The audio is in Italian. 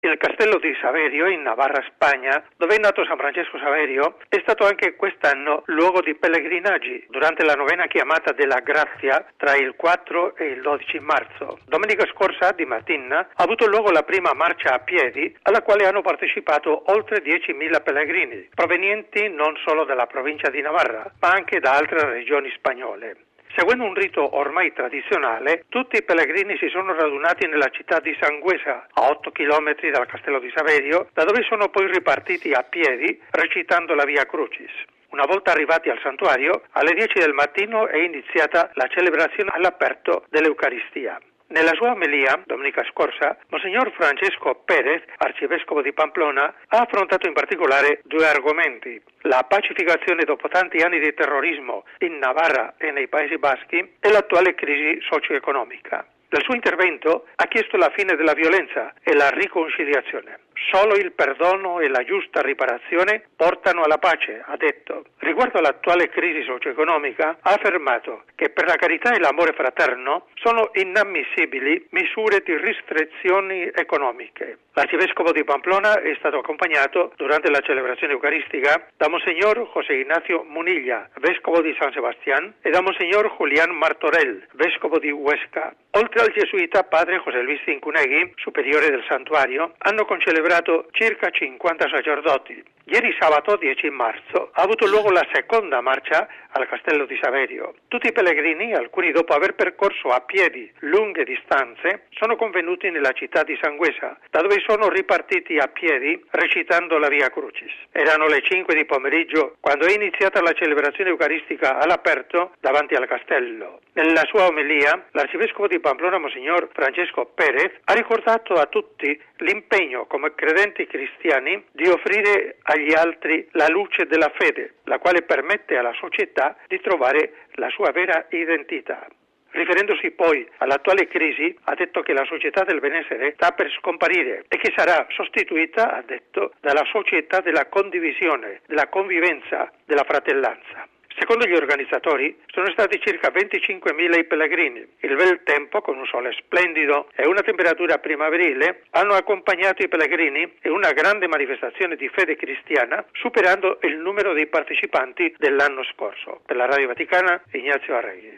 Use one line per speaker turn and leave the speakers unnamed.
Il castello di Saverio, in Navarra, Spagna, dove è nato San Francesco Saverio, è stato anche quest'anno luogo di pellegrinaggi durante la novena chiamata della Grazia tra il 4 e il 12 marzo. Domenica scorsa, di mattina, ha avuto luogo la prima marcia a piedi, alla quale hanno partecipato oltre 10.000 pellegrini, provenienti non solo dalla provincia di Navarra, ma anche da altre regioni spagnole. Seguendo un rito ormai tradizionale, tutti i pellegrini si sono radunati nella città di Sangüesa, a 8 chilometri dal castello di Saverio, da dove sono poi ripartiti a piedi recitando la Via Crucis. Una volta arrivati al santuario, alle 10 del mattino è iniziata la celebrazione all'aperto dell'Eucaristia. Nella sua omelia, domenica scorsa, Monsignor Francesco Pérez, arcivescovo di Pamplona, ha affrontato in particolare due argomenti: la pacificazione dopo tanti anni di terrorismo in Navarra e nei Paesi Baschi e l'attuale crisi socio-economica. Nel suo intervento ha chiesto la fine della violenza e la riconciliazione. Solo il perdono e la giusta riparazione portano alla pace, ha detto. Riguardo all'attuale crisi socio-economica, ha affermato che per la carità e l'amore fraterno sono inammissibili misure di restrizioni economiche. L'arcivescovo di Pamplona è stato accompagnato durante la celebrazione eucaristica da Monsignor José Ignacio Munilla, vescovo di San Sebastián, e da Monsignor Julián Martorell, vescovo di Huesca. Oltre al gesuita padre José Luis Cincunegui, superiore del santuario, hanno concelebrato circa 50 sacerdoti. Ieri sabato 10 marzo ha avuto luogo la seconda marcia al castello di Saverio. Tutti i pellegrini, alcuni dopo aver percorso a piedi lunghe distanze, sono convenuti nella città di Sangüesa, da dove sono ripartiti a piedi recitando la Via Crucis. Erano le 5 di pomeriggio quando è iniziata la celebrazione eucaristica all'aperto davanti al castello. Nella sua omelia, l'arcivescovo di Pamplona, Monsignor Francesco Pérez, ha ricordato a tutti l'impegno come credenti cristiani di offrire agli altri la luce della fede, la quale permette alla società di trovare la sua vera identità. Riferendosi poi all'attuale crisi, ha detto che la società del benessere sta per scomparire e che sarà sostituita, ha detto, dalla società della condivisione, della convivenza, della fratellanza. Secondo gli organizzatori sono stati circa 25.000 i pellegrini. Il bel tempo, con un sole splendido e una temperatura primaverile, hanno accompagnato i pellegrini in una grande manifestazione di fede cristiana, superando il numero dei partecipanti dell'anno scorso. Per la Radio Vaticana, Ignazio Arregui.